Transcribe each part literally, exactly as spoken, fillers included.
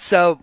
So,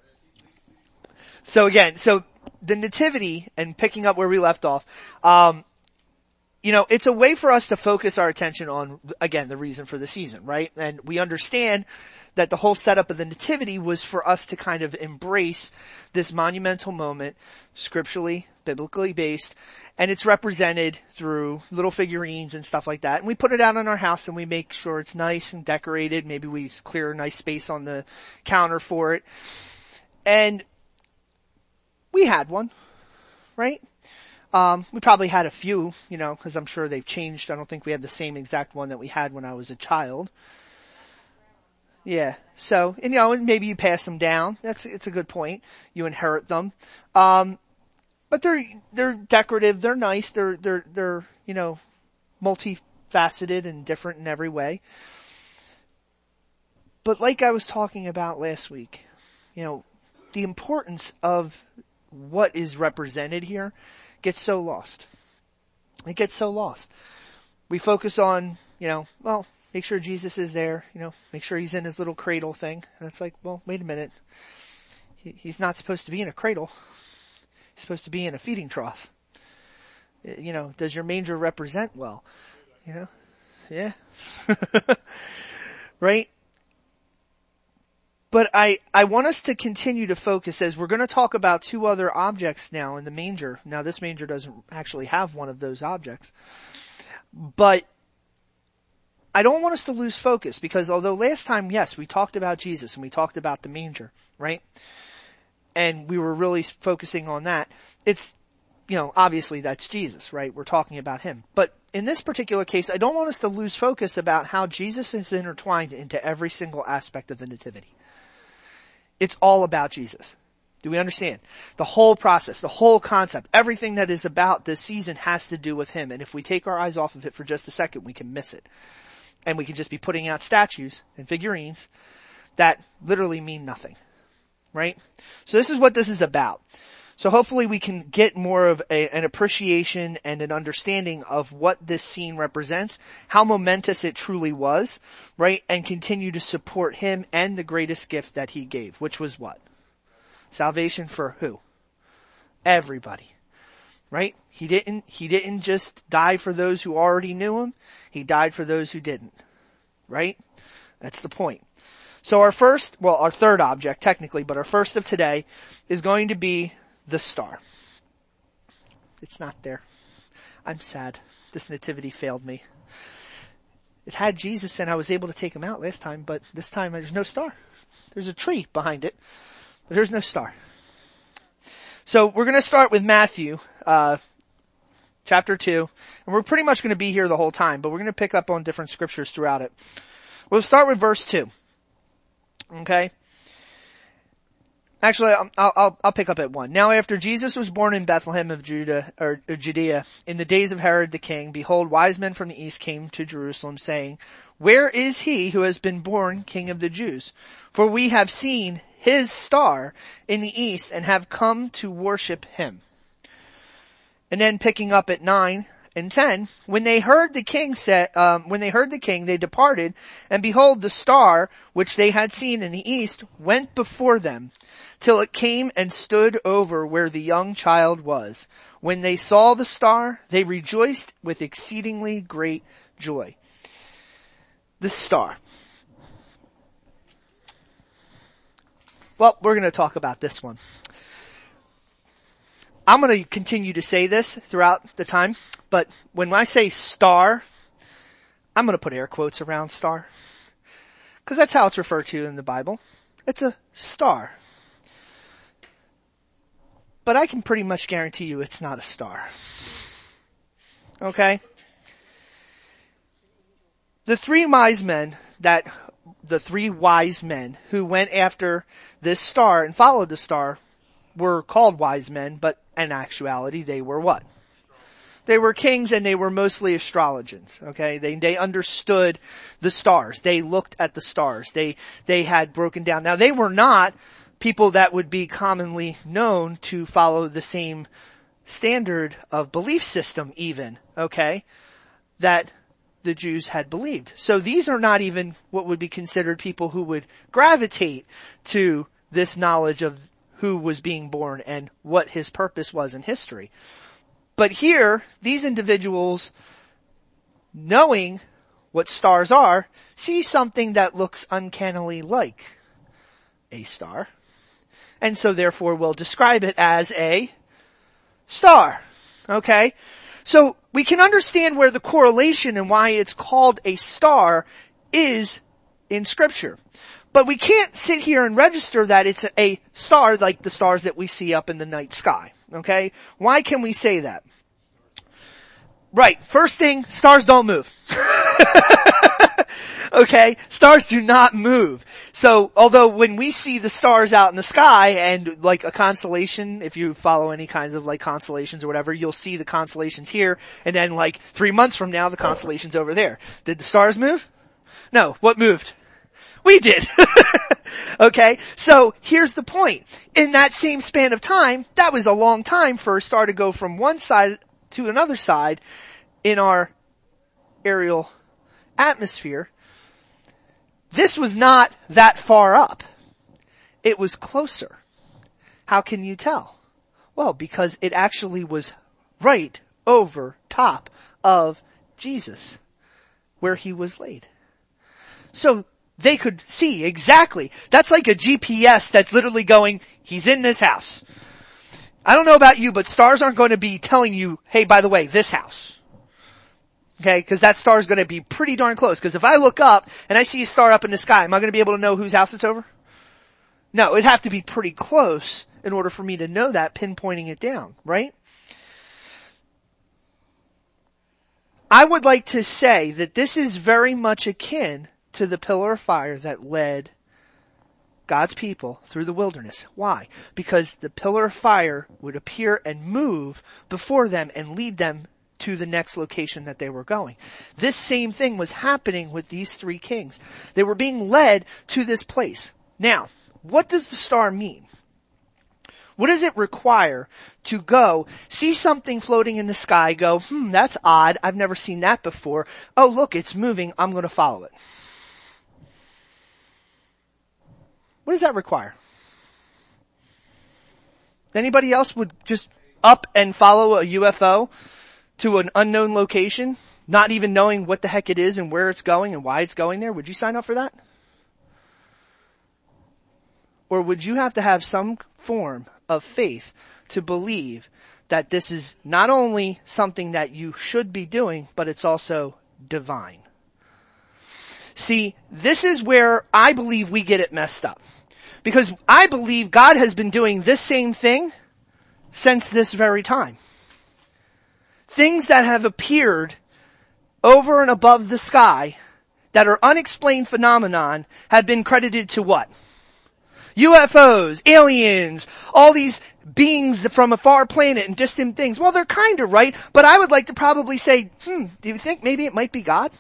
so again, so the nativity, and picking up where we left off, um, you know, it's a way for us to focus our attention on, again, the reason for the season, right? And we understand that the whole setup of the nativity was for us to kind of embrace this monumental moment, scripturally, biblically based, and it's represented through little figurines and stuff like that. And we put it out in our house and we make sure it's nice and decorated. Maybe we clear a nice space on the counter for it. And we had one, right? Um, we probably had a few, you know, cause I'm sure they've changed. I don't think we have the same exact one that we had when I was a child. Yeah. So, and you know, maybe you pass them down. That's, it's a good point. You inherit them. Um, but they're, they're decorative. They're nice. They're, they're, they're, you know, multifaceted and different in every way. But like I was talking about last week, you know, the importance of what is represented here gets so lost. It gets so lost. We focus on, you know, well, make sure Jesus is there, you know, make sure he's in his little cradle thing. And it's like, well, wait a minute. He, he's not supposed to be in a cradle. He's supposed to be in a feeding trough. You know, does your manger represent well? You know? Yeah. Right? But I, I want us to continue to focus as we're going to talk about two other objects now in the manger. Now this manger doesn't actually have one of those objects. But I don't want us to lose focus because although last time, yes, we talked about Jesus and we talked about the manger, right? And we were really focusing on that. It's, you know, obviously that's Jesus, right? We're talking about him. But in this particular case, I don't want us to lose focus about how Jesus is intertwined into every single aspect of the nativity. It's all about Jesus. Do we understand? The whole process, the whole concept, everything that is about this season has to do with him. And if we take our eyes off of it for just a second, we can miss it. And we can just be putting out statues and figurines that literally mean nothing. Right? So this is what this is about. So hopefully we can get more of a, an appreciation and an understanding of what this scene represents, how momentous it truly was, right? And continue to support him and the greatest gift that he gave, which was what? Salvation for who? Everybody. Right? He didn't, he didn't just die for those who already knew him. He died for those who didn't. Right? That's the point. So our first, well, our third object technically, but our first of today is going to be the star. It's not there. I'm sad. This nativity failed me. It had Jesus and I was able to take him out last time, but this time there's no star. There's a tree behind it, but there's no star. So we're going to start with Matthew, uh, chapter two, and we're pretty much going to be here the whole time, but we're going to pick up on different scriptures throughout it. We'll start with verse two. Okay? Actually, I'll, I'll, I'll pick up at one. Now after Jesus was born in Bethlehem of Judah, or, or Judea, in the days of Herod the king, behold, wise men from the east came to Jerusalem, saying, where is he who has been born King of the Jews? For we have seen his star in the east and have come to worship him. And then picking up at nine and ten, when they heard the king say, um, when they heard the king, they departed, and behold, the star which they had seen in the east went before them, till it came and stood over where the young child was. When they saw the star, they rejoiced with exceedingly great joy. The star. Well, we're going to talk about this one. I'm going to continue to say this throughout the time, but when I say star, I'm going to put air quotes around star, because that's how it's referred to in the Bible. It's a star. But I can pretty much guarantee you it's not a star. Okay? The three wise men that, the three wise men who went after this star and followed the star were called wise men, but in actuality they were what? They were kings and they were mostly astrologers, okay? They, they understood the stars. They looked at the stars. They, they had broken down. Now they were not people that would be commonly known to follow the same standard of belief system even, okay, that the Jews had believed. So these are not even what would be considered people who would gravitate to this knowledge of who was being born and what his purpose was in history. But here, these individuals, knowing what stars are, see something that looks uncannily like a star. And so therefore we'll describe it as a star. Okay? So we can understand where the correlation and why it's called a star is in Scripture. But we can't sit here and register that it's a star like the stars that we see up in the night sky. Okay? Why can we say that? Right. First thing, stars don't move. Okay? Stars do not move. So, although when we see the stars out in the sky and like a constellation, if you follow any kinds of like constellations or whatever, you'll see the constellations here, and then like three months from now, the constellation's over there. Did the stars move? No. What moved? We did. Okay? So, here's the point. In that same span of time, that was a long time for a star to go from one side to another side in our aerial atmosphere. This was not that far up. It was closer. How can you tell? Well, because it actually was right over top of Jesus, where he was laid. So they could see exactly. That's like a G P S that's literally going, he's in this house. I don't know about you, but stars aren't going to be telling you, hey, by the way, this house. Okay, because that star is going to be pretty darn close. Because if I look up and I see a star up in the sky, am I going to be able to know whose house it's over? No, it'd have to be pretty close in order for me to know that, pinpointing it down, right? I would like to say that this is very much akin to the pillar of fire that led God's people through the wilderness. Why? Because the pillar of fire would appear and move before them and lead them to the next location that they were going. This same thing was happening with these three kings. They were being led to this place. Now, what does the star mean? What does it require to go see something floating in the sky, go, hmm, that's odd, I've never seen that before. Oh, look, it's moving, I'm going to follow it. What does that require? Anybody else would just up and follow a U F O to an unknown location, not even knowing what the heck it is and where it's going and why it's going there? Would you sign up for that? Or would you have to have some form of faith to believe that this is not only something that you should be doing, but it's also divine? See, this is where I believe we get it messed up. Because I believe God has been doing this same thing since this very time. Things that have appeared over and above the sky that are unexplained phenomenon have been credited to what? U F Os, aliens, all these beings from a far planet and distant things. Well, they're kind of right, but I would like to probably say, hmm, do you think maybe it might be God?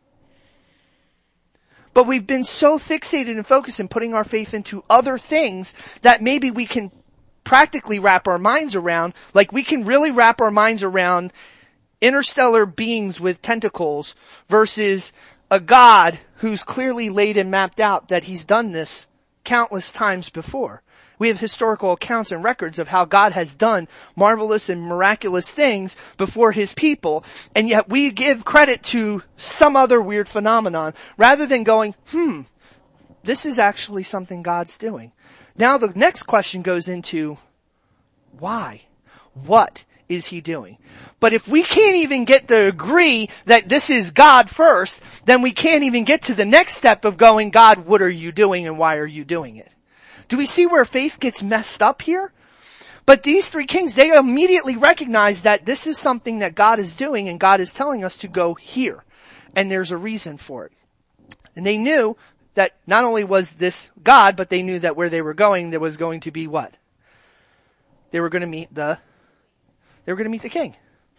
But we've been so fixated and focused in putting our faith into other things that maybe we can practically wrap our minds around, like we can really wrap our minds around interstellar beings with tentacles versus a God who's clearly laid and mapped out that he's done this countless times before. We have historical accounts and records of how God has done marvelous and miraculous things before his people, and yet we give credit to some other weird phenomenon rather than going, hmm, this is actually something God's doing. Now the next question goes into, why? What is he doing? But if we can't even get to agree that this is God first, then we can't even get to the next step of going, God, what are you doing and why are you doing it? Do we see where faith gets messed up here? But these three kings, they immediately recognize that this is something that God is doing and God is telling us to go here. And there's a reason for it. And they knew that not only was this God, but they knew that where they were going, there was going to be what? They were going to meet the, they were going to meet the king.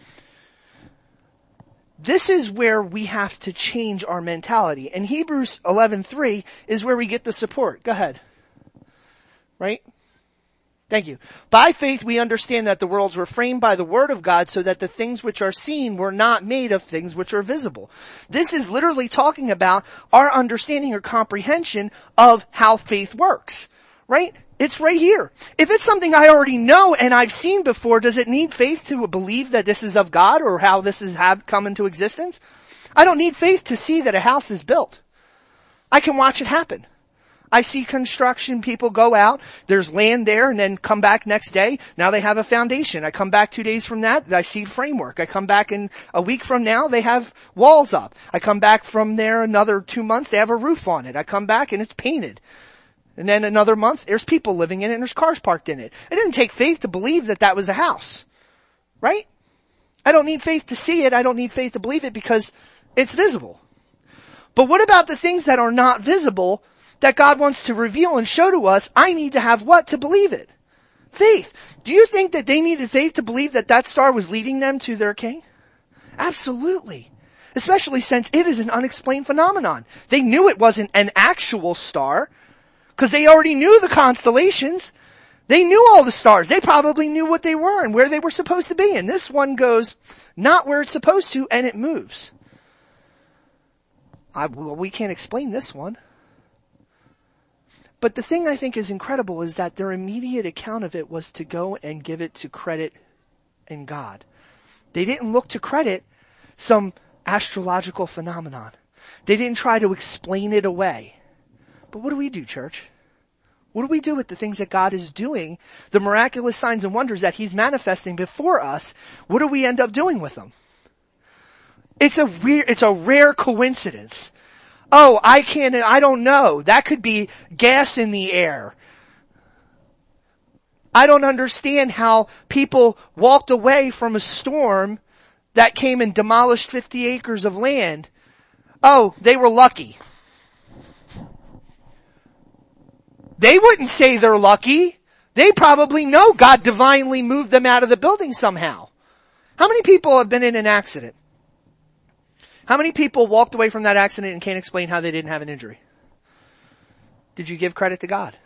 This is where we have to change our mentality. And Hebrews eleven three is where we get the support. Go ahead. Right? Thank you. By faith we understand that the worlds were framed by the word of God so that the things which are seen were not made of things which are visible. This is literally talking about our understanding or comprehension of how faith works. Right? It's right here. If it's something I already know and I've seen before, does it need faith to believe that this is of God or how this has have come into existence? I don't need faith to see that a house is built. I can watch it happen. I see construction people go out, there's land there, and then come back next day. Now they have a foundation. I come back two days from that, I see framework. I come back in a week from now, they have walls up. I come back from there another two months, they have a roof on it. I come back and it's painted. And then another month, there's people living in it and there's cars parked in it. It didn't take faith to believe that that was a house. Right? I don't need faith to see it. I don't need faith to believe it because it's visible. But what about the things that are not visible that God wants to reveal and show to us? I need to have what to believe it? Faith. Do you think that they needed faith to believe that that star was leading them to their king? Absolutely. Especially since it is an unexplained phenomenon. They knew it wasn't an actual star because they already knew the constellations. They knew all the stars. They probably knew what they were and where they were supposed to be. And this one goes not where it's supposed to and it moves. I, well, we can't explain this one. But the thing I think is incredible is that their immediate account of it was to go and give it to credit in God. They didn't look to credit some astrological phenomenon. They didn't try to explain it away. But what do we do, church? What do we do with the things that God is doing, the miraculous signs and wonders that He's manifesting before us? What do we end up doing with them? It's a weird, it's a rare coincidence. Oh, I can't, I don't know. That could be gas in the air. I don't understand how people walked away from a storm that came and demolished fifty acres of land. Oh, they were lucky. They wouldn't say they're lucky. They probably know God divinely moved them out of the building somehow. How many people have been in an accident? How many people walked away from that accident and can't explain how they didn't have an injury? Did you give credit to God?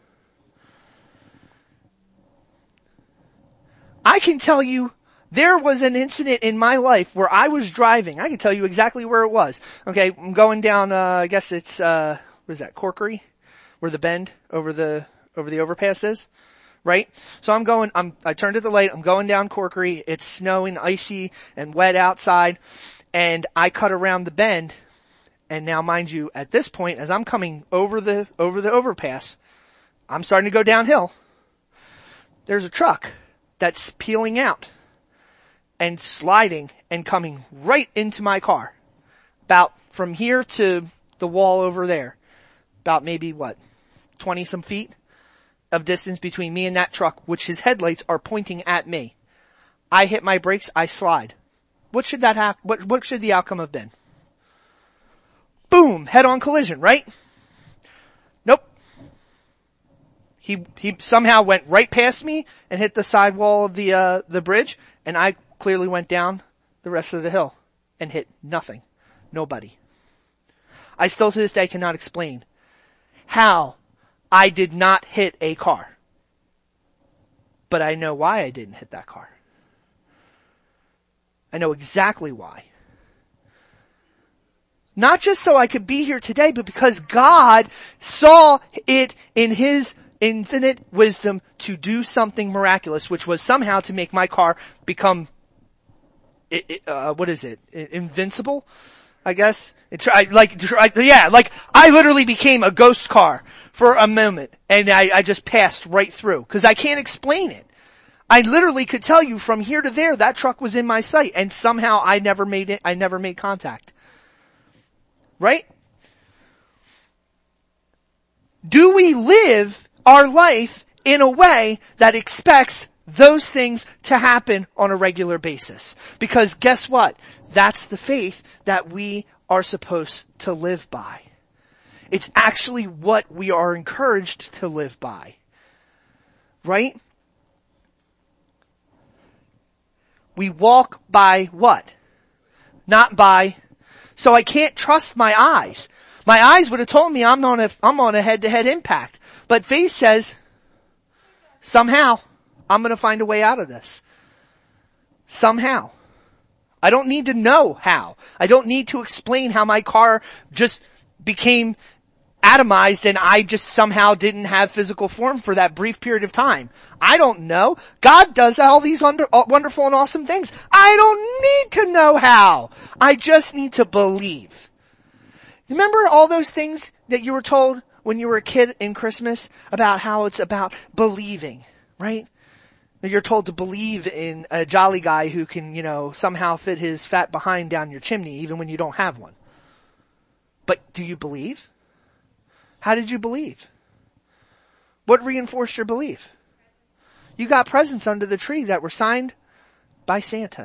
I can tell you there was an incident in my life where I was driving. I can tell you exactly where it was. Okay, I'm going down, uh, I guess it's, uh, what is that, Corkery? Where the bend over the, over the overpass is? Right? So I'm going, I'm, I turned at the light, I'm going down Corkery, it's snowing, icy, and wet outside. And I cut around the bend, and now mind you, at this point, as I'm coming over the, over the overpass, I'm starting to go downhill. There's a truck that's peeling out and sliding and coming right into my car. About from here to the wall over there. About maybe what, twenty some feet of distance between me and that truck, which his headlights are pointing at me. I hit my brakes, I slide. What should that have, what, what should the outcome have been? Boom! Head-on collision, right? Nope. He, he somehow went right past me and hit the sidewall of the, uh, the bridge, and I clearly went down the rest of the hill and hit nothing. Nobody. I still to this day cannot explain how I did not hit a car. But I know why I didn't hit that car. I know exactly why. Not just so I could be here today, but because God saw it in His infinite wisdom to do something miraculous, which was somehow to make my car become, uh, what is it, invincible, I guess? It tried, like, yeah, like, I literally became a ghost car for a moment, and I, I just passed right through, because I can't explain it. I literally could tell you from here to there, that truck was in my sight, and somehow I never made it, I never made contact. Right? Do we live our life in a way that expects those things to happen on a regular basis? Because guess what? That's the faith that we are supposed to live by. It's actually what we are encouraged to live by. Right? We walk by what? Not by, so I can't trust my eyes. My eyes would have told me I'm on a, I'm on a head-to-head impact. But faith says, somehow, I'm gonna find a way out of this. Somehow. I don't need to know how. I don't need to explain how my car just became atomized and I just somehow didn't have physical form for that brief period of time. I don't know. God does all these wonder, wonderful and awesome things. I don't need to know how. I just need to believe. Remember all those things that you were told when you were a kid in Christmas about how it's about believing, right? You're told to believe in a jolly guy who can, you know, somehow fit his fat behind down your chimney even when you don't have one. But do you believe? How did you believe? What reinforced your belief? You got presents under the tree that were signed by Santa.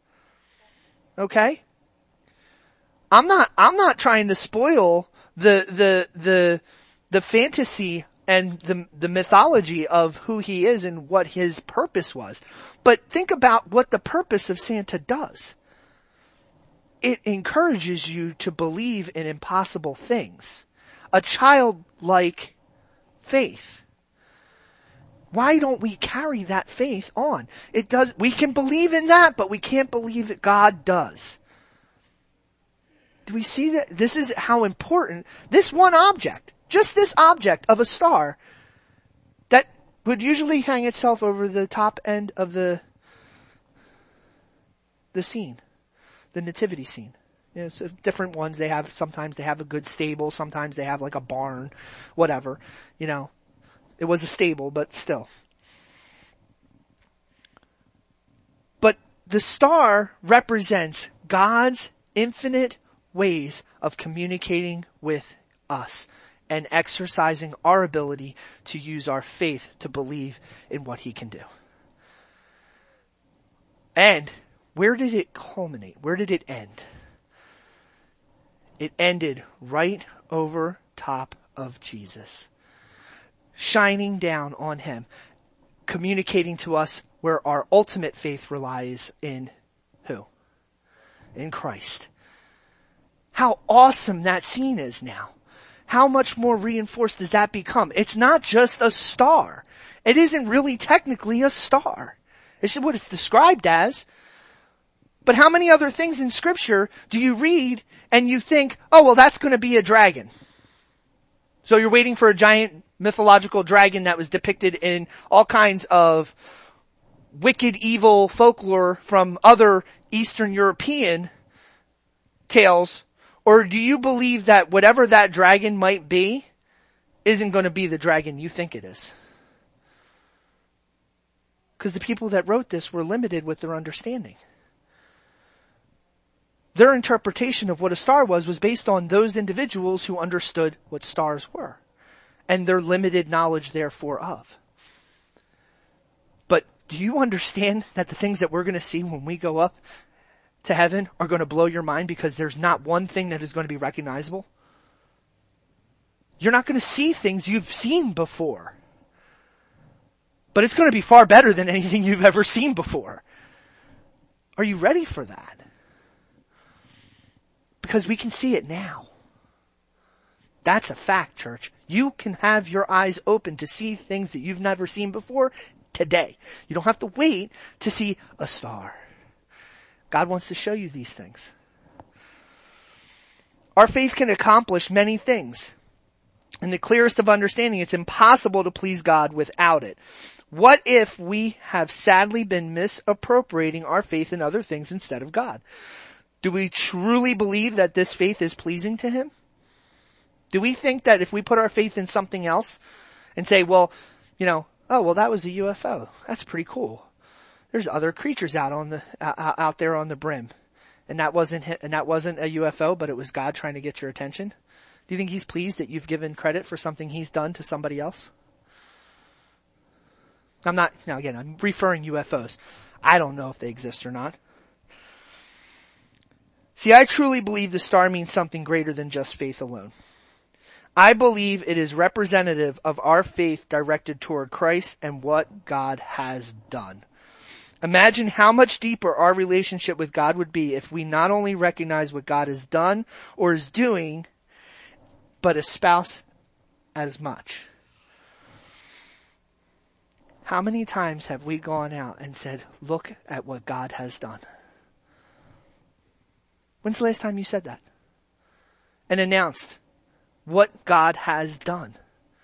Okay? I'm not, I'm not trying to spoil the, the, the, the fantasy and the, the mythology of who he is and what his purpose was. But think about what the purpose of Santa does. It encourages you to believe in impossible things. A childlike faith. Why don't we carry that faith on? It does, we can believe in that, but we can't believe that God does. Do we see that? This is how important this one object, just this object of a star that would usually hang itself over the top end of the, the scene, the nativity scene. You know, so different ones they have, sometimes they have a good stable, sometimes they have like a barn, whatever, you know. It was a stable, but still. But the star represents God's infinite ways of communicating with us and exercising our ability to use our faith to believe in what he can do. And where did it culminate? Where did it end? It ended right over top of Jesus, shining down on him, communicating to us where our ultimate faith relies in who? In Christ. How awesome that scene is now. How much more reinforced does that become? It's not just a star. It isn't really technically a star. It's what it's described as. But how many other things in Scripture do you read and you think, oh, well, that's going to be a dragon? So you're waiting for a giant mythological dragon that was depicted in all kinds of wicked, evil folklore from other Eastern European tales. Or do you believe that whatever that dragon might be isn't going to be the dragon you think it is? Because the people that wrote this were limited with their understanding. Their interpretation of what a star was was based on those individuals who understood what stars were and their limited knowledge therefore of. But do you understand that the things that we're going to see when we go up to heaven are going to blow your mind because there's not one thing that is going to be recognizable? You're not going to see things you've seen before. But it's going to be far better than anything you've ever seen before. Are you ready for that? Because we can see it now. That's a fact, church. You can have your eyes open to see things that you've never seen before today. You don't have to wait to see a star. God wants to show you these things. Our faith can accomplish many things. In the clearest of understanding, it's impossible to please God without it. What if we have sadly been misappropriating our faith in other things instead of God? Do we truly believe that this faith is pleasing to him? Do we think that if we put our faith in something else and say, well, you know, oh, well, that was a U F O. That's pretty cool. There's other creatures out on the, uh, out there on the brim. And that wasn't, and that wasn't a U F O, but it was God trying to get your attention. Do you think he's pleased that you've given credit for something he's done to somebody else? I'm not, now again, I'm referring U F Os. I don't know if they exist or not. See, I truly believe the star means something greater than just faith alone. I believe it is representative of our faith directed toward Christ and what God has done. Imagine how much deeper our relationship with God would be if we not only recognize what God has done or is doing, but espouse as much. How many times have we gone out and said, look at what God has done? When's the last time you said that? And announced what God has done?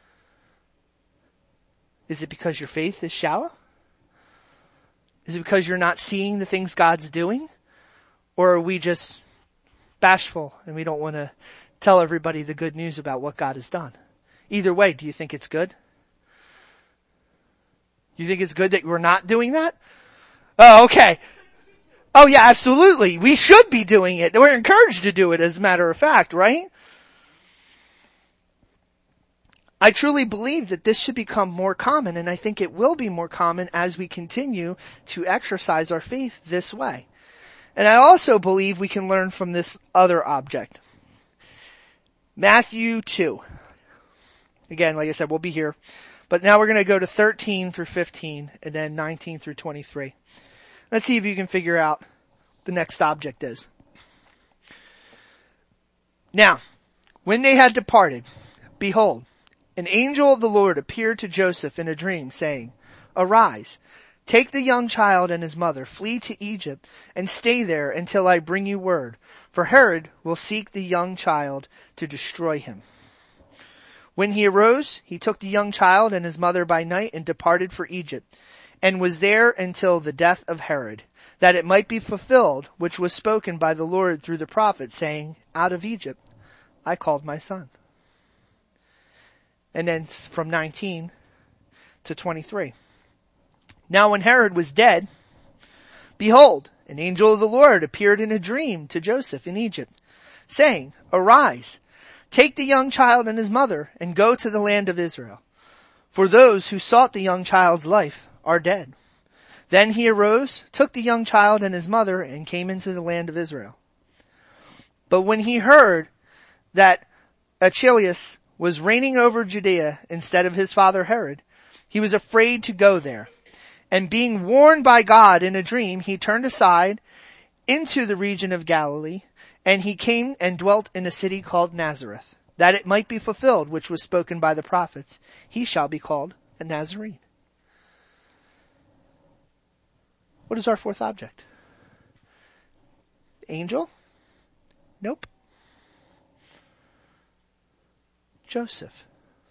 Is it because your faith is shallow? Is it because you're not seeing the things God's doing? Or are we just bashful and we don't want to tell everybody the good news about what God has done? Either way, do you think it's good? Do you think it's good that we're not doing that? Oh, okay. Oh yeah, absolutely. We should be doing it. We're encouraged to do it, as a matter of fact, right? I truly believe that this should become more common, and I think it will be more common as we continue to exercise our faith this way. And I also believe we can learn from this other object. Matthew two. Again, like I said, we'll be here. But now we're going to go to thirteen through fifteen, and then nineteen through twenty-three. Let's see if you can figure out what the next object is. Now, when they had departed, behold, an angel of the Lord appeared to Joseph in a dream, saying, Arise, take the young child and his mother, flee to Egypt, and stay there until I bring you word, for Herod will seek the young child to destroy him. When he arose, he took the young child and his mother by night and departed for Egypt, and was there until the death of Herod, that it might be fulfilled which was spoken by the Lord through the prophet, saying, Out of Egypt I called my son. And then from nineteen to twenty-three. Now when Herod was dead, behold, an angel of the Lord appeared in a dream to Joseph in Egypt, saying, Arise, take the young child and his mother, and go to the land of Israel. For those who sought the young child's life are dead. Then he arose, took the young child and his mother, and came into the land of Israel. But when he heard that Archelaus was reigning over Judea instead of his father Herod, he was afraid to go there. And being warned by God in a dream, he turned aside into the region of Galilee, and he came and dwelt in a city called Nazareth, that it might be fulfilled which was spoken by the prophets, He shall be called a Nazarene. What is our fourth object? Angel? Nope. Joseph.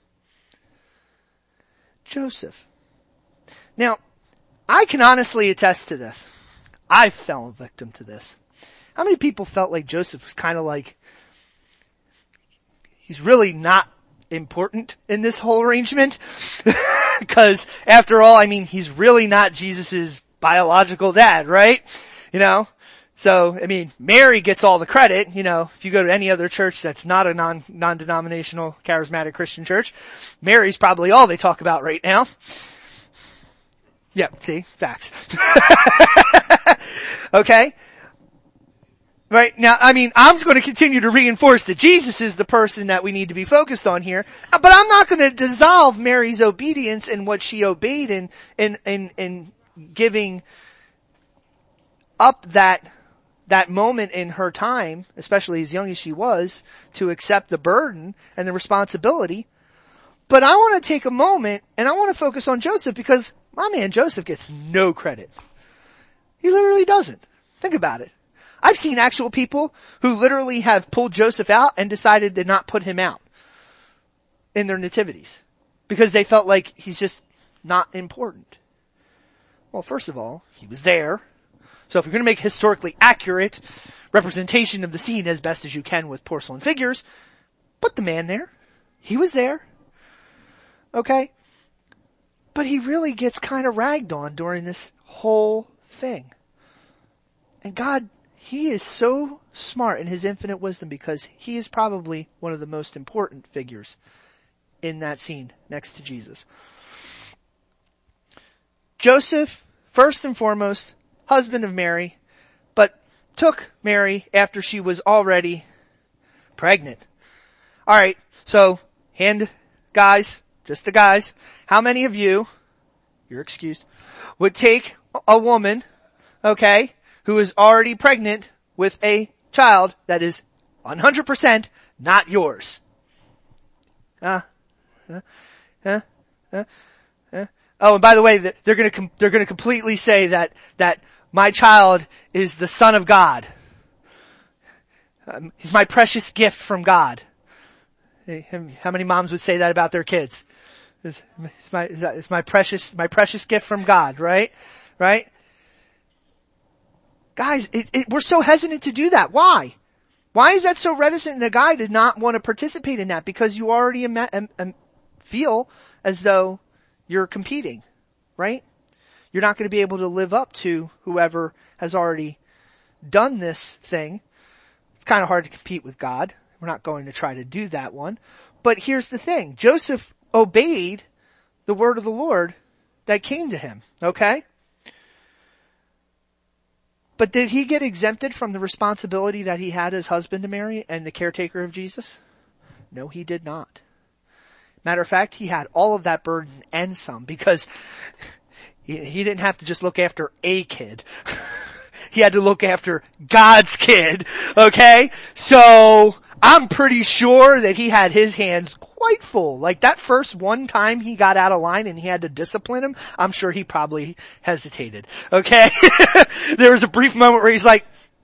Joseph. Now, I can honestly attest to this. I fell a victim to this. How many people felt like Joseph was kind of like, he's really not important in this whole arrangement? Because after all, I mean, he's really not Jesus's biological dad, right? You know? So, I mean, Mary gets all the credit, you know, if you go to any other church that's not a non, non-denominational charismatic Christian church, Mary's probably all they talk about right now. Yeah, see? Facts. Okay? Right, now, I mean, I'm going to continue to reinforce that Jesus is the person that we need to be focused on here, but I'm not going to dissolve Mary's obedience and what she obeyed in, in, in, in giving up that that moment in her time, especially as young as she was, to accept the burden and the responsibility. But I want to take a moment and I want to focus on Joseph, because my man Joseph gets no credit. He literally doesn't. Think about it. I've seen actual people who literally have pulled Joseph out and decided to not put him out in their nativities because they felt like he's just not important. Well, first of all, he was there. So if you're going to make a historically accurate representation of the scene as best as you can with porcelain figures, put the man there. He was there. Okay? But he really gets kind of ragged on during this whole thing. And God, He is so smart in His infinite wisdom, because He is probably one of the most important figures in that scene next to Jesus. Joseph, first and foremost, husband of Mary, but took Mary after she was already pregnant. Alright, so, hand, guys, just the guys, how many of you, you're excused, would take a woman, okay, who is already pregnant with a child that is one hundred percent not yours? Uh, uh, uh, uh, uh. Oh, and by the way, they're gonna, com- they're gonna completely say that, that my child is the Son of God. Um, he's my precious gift from God. How many moms would say that about their kids? It's, it's my, it's my precious, my precious gift from God, right? Right? Guys, it, it, we're so hesitant to do that. Why? Why is that so reticent in a guy to not want to participate in that? Because you already am, am, am, feel as though you're competing, right? You're not going to be able to live up to whoever has already done this thing. It's kind of hard to compete with God. We're not going to try to do that one. But here's the thing. Joseph obeyed the word of the Lord that came to him, okay? But did he get exempted from the responsibility that he had as husband to Mary and the caretaker of Jesus? No, he did not. Matter of fact, he had all of that burden and some, because he, he didn't have to just look after a kid. He had to look after God's kid, okay? So, I'm pretty sure that he had his hands quite full. Like that first one time he got out of line and he had to discipline him, I'm sure he probably hesitated, okay? There was a brief moment where he's like,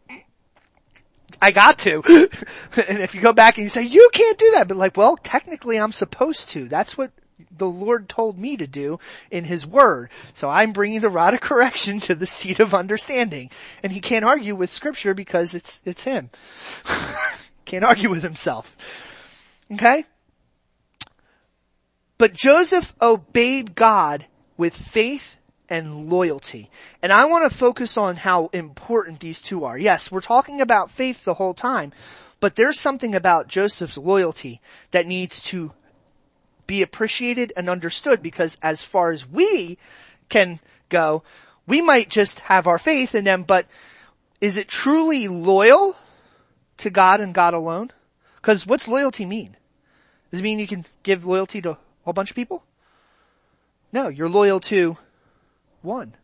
I got to. And if you go back and you say, you can't do that, but like, well, technically I'm supposed to. That's what the Lord told me to do in his word. So I'm bringing the rod of correction to the seat of understanding. And he can't argue with scripture because it's, it's him. Can't argue with himself. Okay? But Joseph obeyed God with faith and loyalty. And I want to focus on how important these two are. Yes, we're talking about faith the whole time, but there's something about Joseph's loyalty that needs to be appreciated and understood, because as far as we can go, we might just have our faith in them, but is it truly loyal to God and God alone? Because what's loyalty mean? Does it mean you can give loyalty to a whole bunch of people? No, you're loyal to one.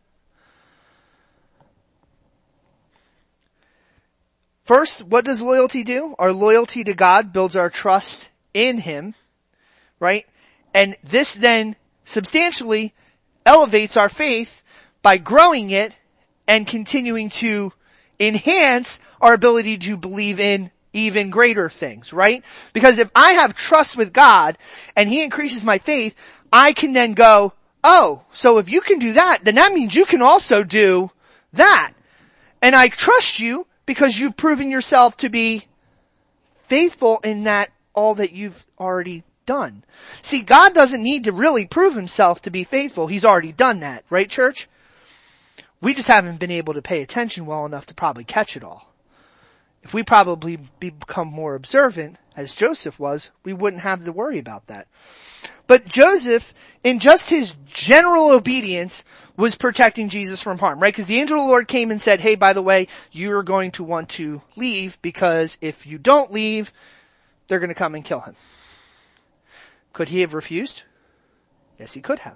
First, what does loyalty do? Our loyalty to God builds our trust in him, right? And this then substantially elevates our faith by growing it and continuing to enhance our ability to believe in even greater things, right? Because if I have trust with God and he increases my faith, I can then go, oh, so if you can do that, then that means you can also do that. And I trust you because you've proven yourself to be faithful in that all that you've already done. See, God doesn't need to really prove himself to be faithful. He's already done that, right, church? We just haven't been able to pay attention well enough to probably catch it all. If we probably become more observant, as Joseph was, we wouldn't have to worry about that. But Joseph, in just his general obedience, was protecting Jesus from harm, right? Because the angel of the Lord came and said, hey, by the way, you're going to want to leave, because if you don't leave, they're going to come and kill him. Could he have refused? Yes, he could have.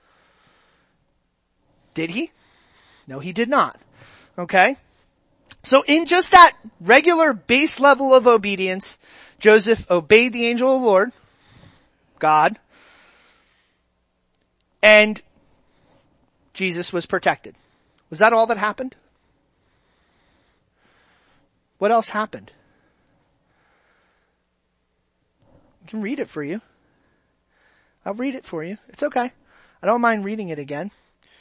Did he? No, he did not. Okay? So in just that regular base level of obedience, Joseph obeyed the angel of the Lord, God, and Jesus was protected. Was that all that happened? What else happened? I can read it for you. I'll read it for you. It's okay. I don't mind reading it again.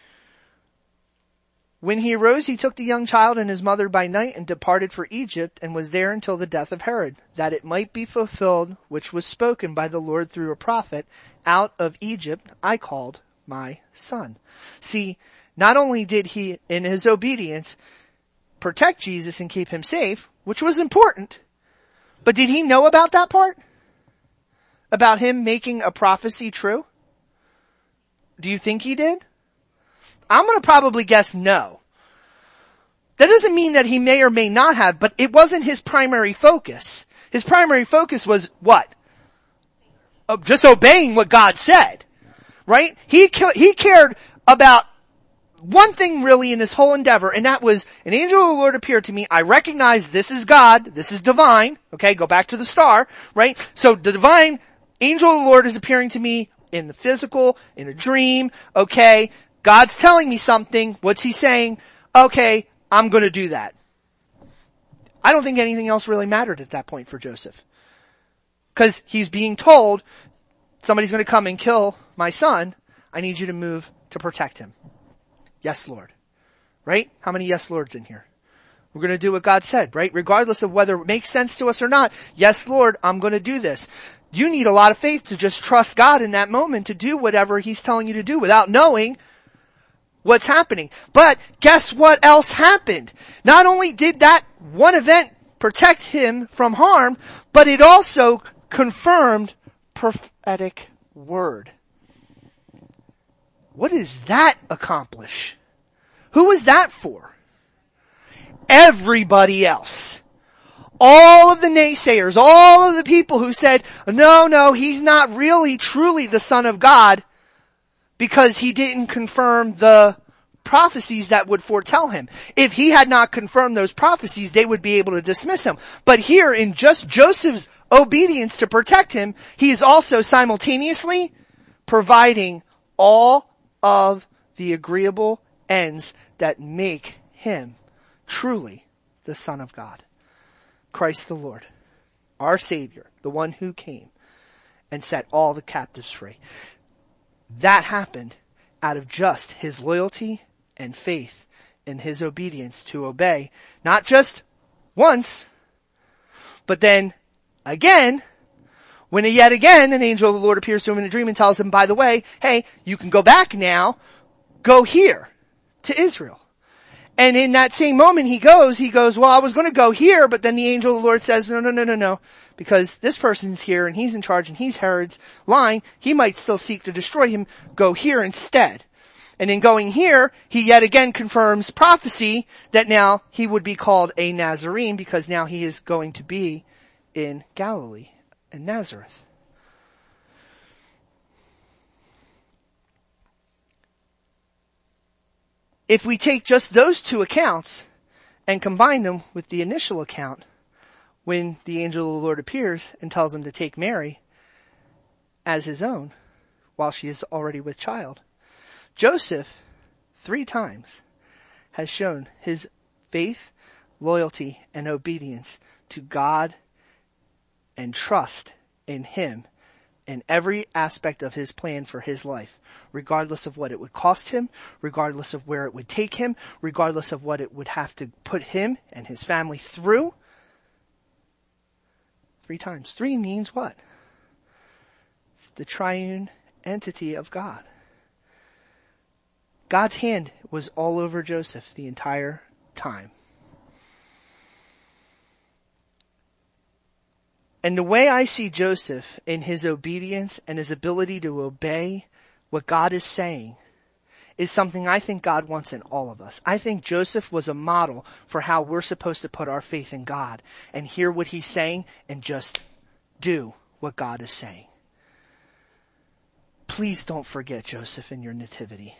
When he arose, he took the young child and his mother by night and departed for Egypt, and was there until the death of Herod, that it might be fulfilled which was spoken by the Lord through a prophet, out of Egypt I called my son. See, not only did he, in his obedience, protect Jesus and keep him safe, which was important, but did he know about that part? About him making a prophecy true? Do you think he did? I'm going to probably guess no. That doesn't mean that he may or may not have, but it wasn't his primary focus. His primary focus was what? Uh, just obeying what God said. Right? He, he cared about one thing really in this whole endeavor, and that was, an angel of the Lord appeared to me. I recognize this is God. This is divine. Okay, go back to the star. Right? So the divine angel of the Lord is appearing to me in the physical, in a dream. Okay, God's telling me something. What's he saying? Okay, I'm going to do that. I don't think anything else really mattered at that point for Joseph. Cause he's being told, somebody's gonna come and kill my son. I need you to move to protect him. Yes, Lord. Right? How many yes, Lords in here? We're gonna do what God said, right? Regardless of whether it makes sense to us or not. Yes, Lord, I'm gonna do this. You need a lot of faith to just trust God in that moment to do whatever he's telling you to do without knowing what's happening. But guess what else happened? Not only did that one event protect him from harm, but it also confirmed prophetic word. What does that accomplish? Who was that for? Everybody else. All of the naysayers, all of the people who said, no, no, he's not really truly the Son of God because he didn't confirm the prophecies that would foretell him. If he had not confirmed those prophecies, they would be able to dismiss him. But here, in just Joseph's obedience to protect him, he is also simultaneously providing all of the agreeable ends that make him truly the Son of God. Christ the Lord, our Savior, the one who came and set all the captives free. That happened out of just his loyalty and faith in his obedience to obey, not just once, but then again, when yet again an angel of the Lord appears to him in a dream and tells him, by the way, hey, you can go back now, go here to Israel. And in that same moment he goes, he goes, well, I was going to go here, but then the angel of the Lord says, no, no, no, no, no, because this person's here and he's in charge and he's Herod's line. He might still seek to destroy him. Go here instead. And in going here, he yet again confirms prophecy that now he would be called a Nazarene because now he is going to be in Galilee, in Nazareth. If we take just those two accounts and combine them with the initial account, when the angel of the Lord appears and tells him to take Mary as his own while she is already with child, Joseph, three times, has shown his faith, loyalty, and obedience to God and trust in him in every aspect of his plan for his life, regardless of what it would cost him, regardless of where it would take him, regardless of what it would have to put him and his family through. Three times. Three means what? It's the triune entity of God. God's hand was all over Joseph the entire time. And the way I see Joseph in his obedience and his ability to obey what God is saying is something I think God wants in all of us. I think Joseph was a model for how we're supposed to put our faith in God and hear what he's saying and just do what God is saying. Please don't forget Joseph in your nativity.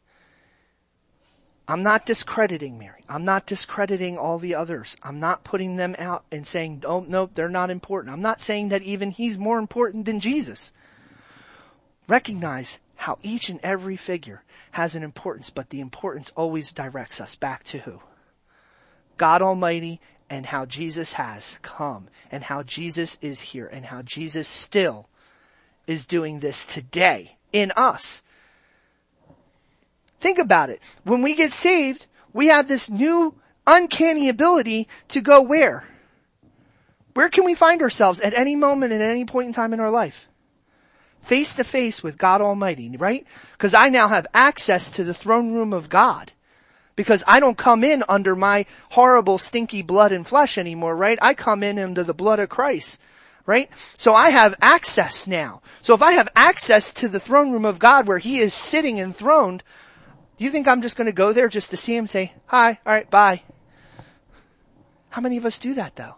I'm not discrediting Mary. I'm not discrediting all the others. I'm not putting them out and saying, oh, no, they're not important. I'm not saying that even he's more important than Jesus. Recognize how each and every figure has an importance, but the importance always directs us back to who? God Almighty, and how Jesus has come, and how Jesus is here, and how Jesus still is doing this today in us. Think about it. When we get saved, we have this new uncanny ability to go where? Where can we find ourselves at any moment, at any point in time in our life? Face to face with God Almighty, right? Because I now have access to the throne room of God. Because I don't come in under my horrible, stinky blood and flesh anymore, right? I come in under the blood of Christ, right? So I have access now. So if I have access to the throne room of God where he is sitting enthroned, do you think I'm just going to go there just to see him, say, hi, all right, bye? How many of us do that, though?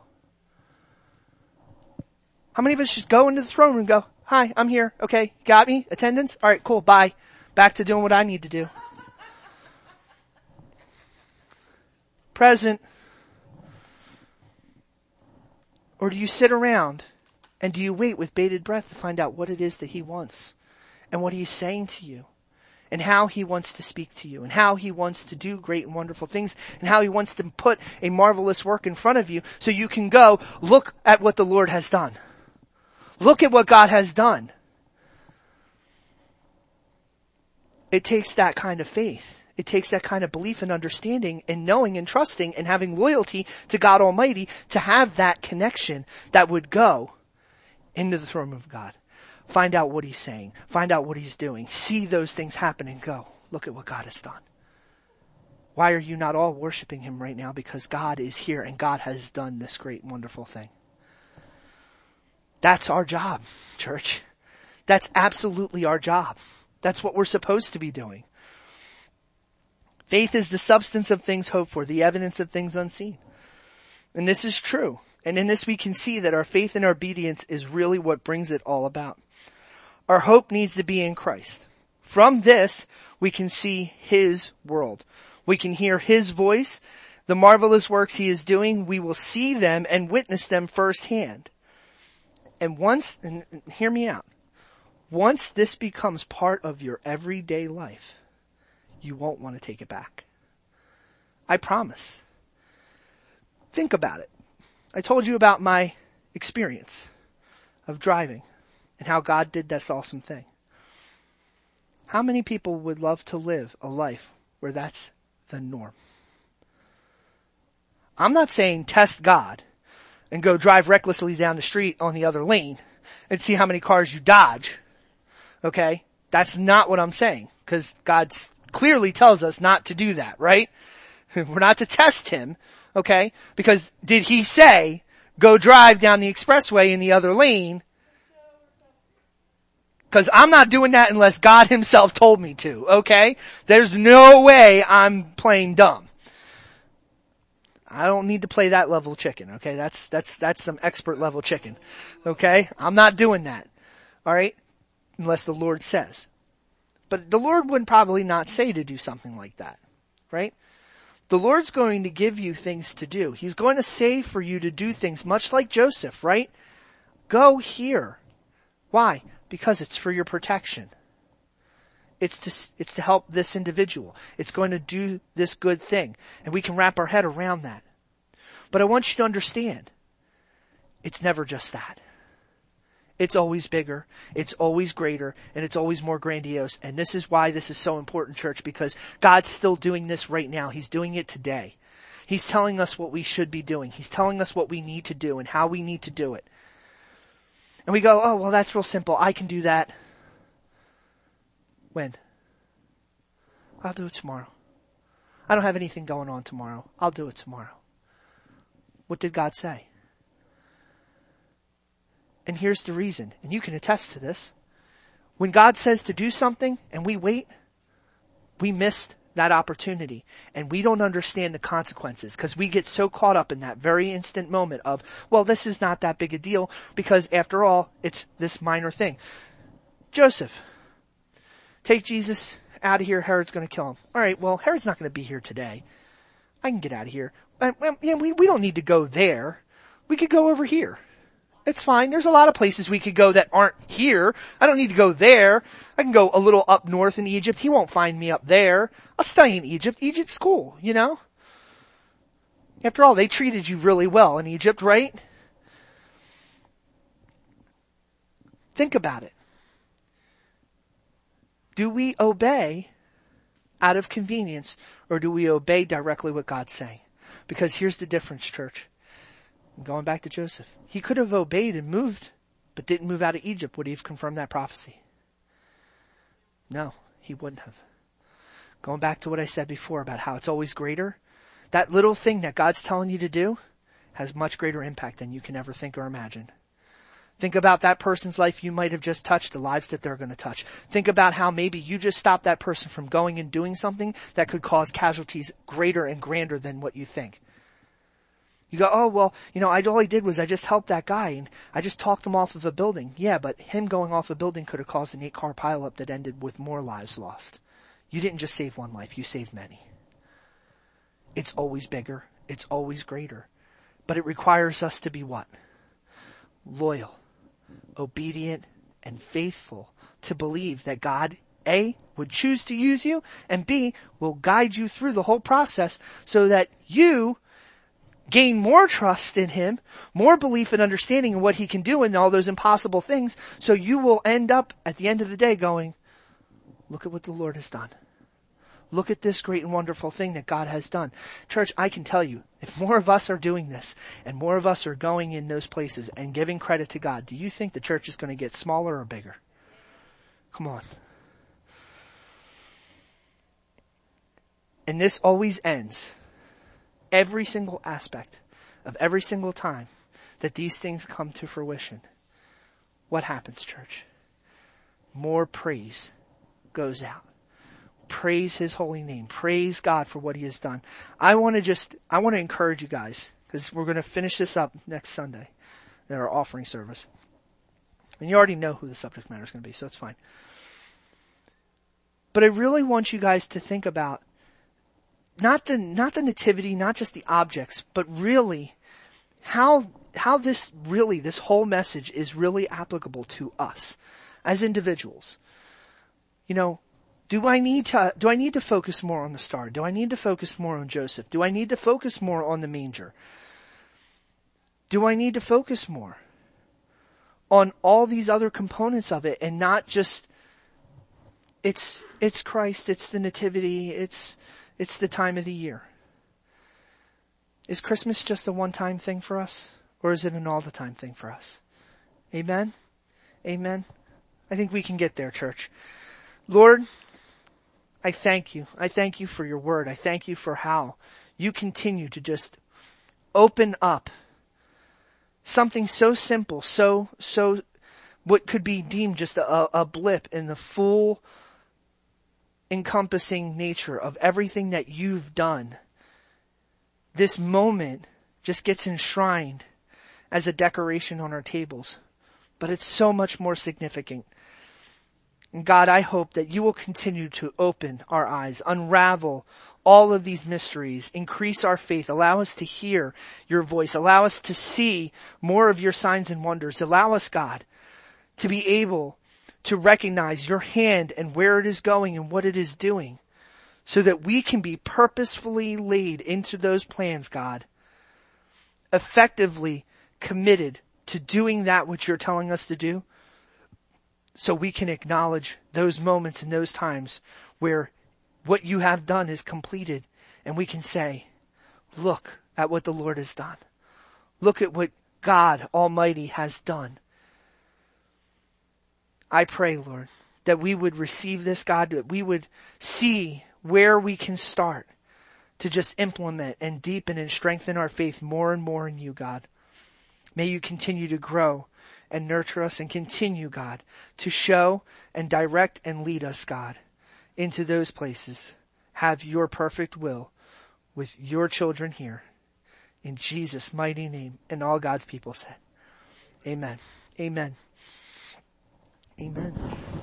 How many of us just go into the throne room and go, hi, I'm here, okay, got me, attendance? All right, cool, bye. Back to doing what I need to do. Present. Or do you sit around and do you wait with bated breath to find out what it is that he wants and what he's saying to you? And how he wants to speak to you, and how he wants to do great and wonderful things, and how he wants to put a marvelous work in front of you so you can go, look at what the Lord has done. Look at what God has done. It takes that kind of faith. It takes that kind of belief and understanding and knowing and trusting and having loyalty to God Almighty to have that connection that would go into the throne of God. Find out what he's saying. Find out what he's doing. See those things happen and go, look at what God has done. Why are you not all worshiping him right now? Because God is here and God has done this great, wonderful thing. That's our job, church. That's absolutely our job. That's what we're supposed to be doing. Faith is the substance of things hoped for, the evidence of things unseen. And this is true. And in this we can see that our faith and our obedience is really what brings it all about. Our hope needs to be in Christ. From this, we can see his world. We can hear his voice. The marvelous works he is doing, we will see them and witness them firsthand. And once, and hear me out, once this becomes part of your everyday life, you won't want to take it back. I promise. Think about it. I told you about my experience of driving and how God did this awesome thing. How many people would love to live a life where that's the norm? I'm not saying test God and go drive recklessly down the street on the other lane and see how many cars you dodge. Okay? That's not what I'm saying, because God clearly tells us not to do that, right? We're not to test him, okay? Because did he say, go drive down the expressway in the other lane? Because I'm not doing that unless God himself told me to, okay? There's no way I'm playing dumb. I don't need to play that level chicken, okay? That's, that's, that's some expert level chicken, okay? I'm not doing that, alright? Unless the Lord says. But the Lord would probably not say to do something like that, right? The Lord's going to give you things to do. He's going to say for you to do things much like Joseph, right? Go here. Why? Because it's for your protection. It's to, it's to help this individual. It's going to do this good thing. And we can wrap our head around that. But I want you to understand, it's never just that. It's always bigger, it's always greater, and it's always more grandiose. And this is why this is so important, church, because God's still doing this right now. He's doing it today. He's telling us what we should be doing. He's telling us what we need to do and how we need to do it. And we go, oh, well, that's real simple. I can do that. When? I'll do it tomorrow. I don't have anything going on tomorrow. I'll do it tomorrow. What did God say? And here's the reason, and you can attest to this. When God says to do something and we wait, we missed that opportunity. And we don't understand the consequences because we get so caught up in that very instant moment of, well, this is not that big a deal because after all, it's this minor thing. Joseph, take Jesus out of here. Herod's going to kill him. All right, well, Herod's not going to be here today. I can get out of here. And, yeah, we, we don't need to go there. We could go over here. It's fine. There's a lot of places we could go that aren't here. I don't need to go there. I can go a little up north in Egypt. He won't find me up there. I'll stay in Egypt. Egypt's cool, you know? After all, they treated you really well in Egypt, right? Think about it. Do we obey out of convenience, or do we obey directly what God's saying? Because here's the difference, church. Going back to Joseph, he could have obeyed and moved, but didn't move out of Egypt. Would he have confirmed that prophecy? No, he wouldn't have. Going back to what I said before about how it's always greater, that little thing that God's telling you to do has much greater impact than you can ever think or imagine. Think about that person's life you might have just touched, the lives that they're going to touch. Think about how maybe you just stopped that person from going and doing something that could cause casualties greater and grander than what you think. You go, oh, well, you know, I, all I did was I just helped that guy and I just talked him off of a building. Yeah, but him going off a building could have caused an eight car pileup that ended with more lives lost. You didn't just save one life, you saved many. It's always bigger. It's always greater. But it requires us to be what? Loyal, obedient, and faithful to believe that God, A, would choose to use you, and B, will guide you through the whole process so that you gain more trust in him, more belief and understanding in what he can do and all those impossible things. So you will end up at the end of the day going, look at what the Lord has done. Look at this great and wonderful thing that God has done. Church, I can tell you, if more of us are doing this and more of us are going in those places and giving credit to God, do you think the church is going to get smaller or bigger? Come on. And this always ends, every single aspect of every single time that these things come to fruition. What happens, church? More praise goes out. Praise his holy name. Praise God for what he has done. I want to just, I want to encourage you guys, because we're going to finish this up next Sunday in our offering service. And you already know who the subject matter is going to be, so it's fine. But I really want you guys to think about not the, not the nativity, not just the objects, but really how, how this really, this whole message is really applicable to us as individuals. You know, Do I need to, do I need to focus more on the star? Do I need to focus more on Joseph? Do I need to focus more on the manger? Do I need to focus more on all these other components of it and not just, it's, it's Christ, it's the nativity, it's, it's the time of the year? Is Christmas just a one-time thing for us? Or is it an all-the-time thing for us? Amen? Amen? I think we can get there, church. Lord, I thank you. I thank you for your word. I thank you for how you continue to just open up something so simple, so, so, what could be deemed just a, a blip in the full encompassing nature of everything that you've done. This moment just gets enshrined as a decoration on our tables, but it's so much more significant. God, I hope that you will continue to open our eyes, unravel all of these mysteries, increase our faith, allow us to hear your voice, allow us to see more of your signs and wonders. Allow us, God, to be able to recognize your hand and where it is going and what it is doing, so that we can be purposefully laid into those plans, God, effectively committed to doing that which you're telling us to do, so we can acknowledge those moments and those times where what you have done is completed, and we can say, look at what the Lord has done. Look at what God Almighty has done. I pray, Lord, that we would receive this, God, that we would see where we can start to just implement and deepen and strengthen our faith more and more in you, God. May you continue to grow and nurture us and continue, God, to show and direct and lead us, God, into those places. Have your perfect will with your children here. In Jesus' mighty name, and all God's people said, amen. Amen. Amen.